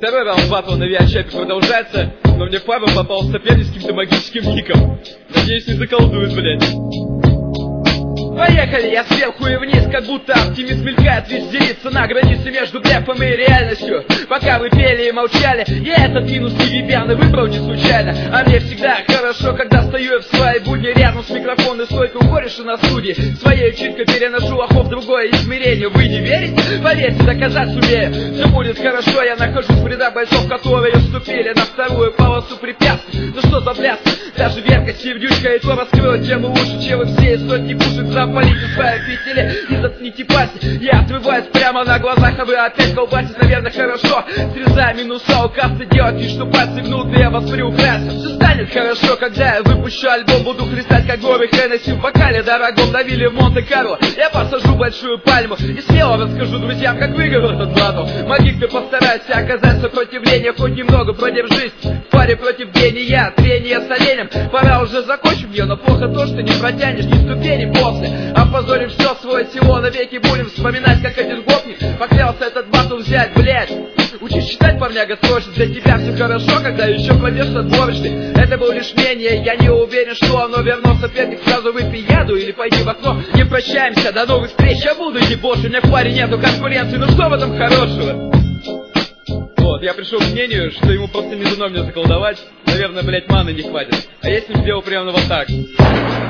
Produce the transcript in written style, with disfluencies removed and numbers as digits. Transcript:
Второй раунд батла на виачапе продолжается, но мне в пару попал соперник с каким-то магическим ником. Надеюсь, не заколдует, блядь. Поехали, я сверху и вниз, как будто оптимист мелькает, весь делится на границе между блефом и реальностью. Пока вы пели и молчали, я этот минус невиберно выбрал не случайно. А мне всегда хорошо, когда стою в своей будни рядом с микрофоном и стойкой у кореша на студии. Своей чуткой переношу охов в другое измерение. Вы не верите? Поверьте, доказать сумею. Все будет хорошо, я нахожусь в рядах бойцов, которые вступили на вторую полосу препятствий. Ну что за бляс? Даже Верка Сердючка и то раскроет тему лучше, чем вы все, и сотни пушек запалите свои фитили и зацните пасти. Я отрываюсь прямо на глазах, а вы опять колбасите, наверное, хорошо. Срезая минуса, указ-то делать вид, что пальцы гнут, и я вас приукрасил. Все станет хорошо, когда я выпущу альбом, буду хлестать, как горы Хеннесси в бокале дорогом на вилле в Монте-Карло. Я посажу большую пальму и смело расскажу друзьям, как выиграл этот батл. Магик, ты постарайся оказать сопротивление, хоть немного продержись. В паре против гения, трение с оленем. Пора уже закончим ее, но плохо то, что не протянешь ни ступени после. Опозорим все свое село, навеки будем вспоминать, как один гопник поклялся этот батл взять, блять. Учись читать, парняга, сложно, для тебя все хорошо, когда еще кладешь отборочный. Это был лишь мнение, я не уверен, что оно верно. Соперник, сразу выпей яду или пойди в окно. Не прощаемся, до новых встреч, я буду ебошь, у меня в паре нету конкуренции, ну что в этом хорошего? Вот, я пришел к мнению, что ему просто не дано мне заколдовать. Наверное, блять, маны не хватит. А я с ним сделал примерно вот так.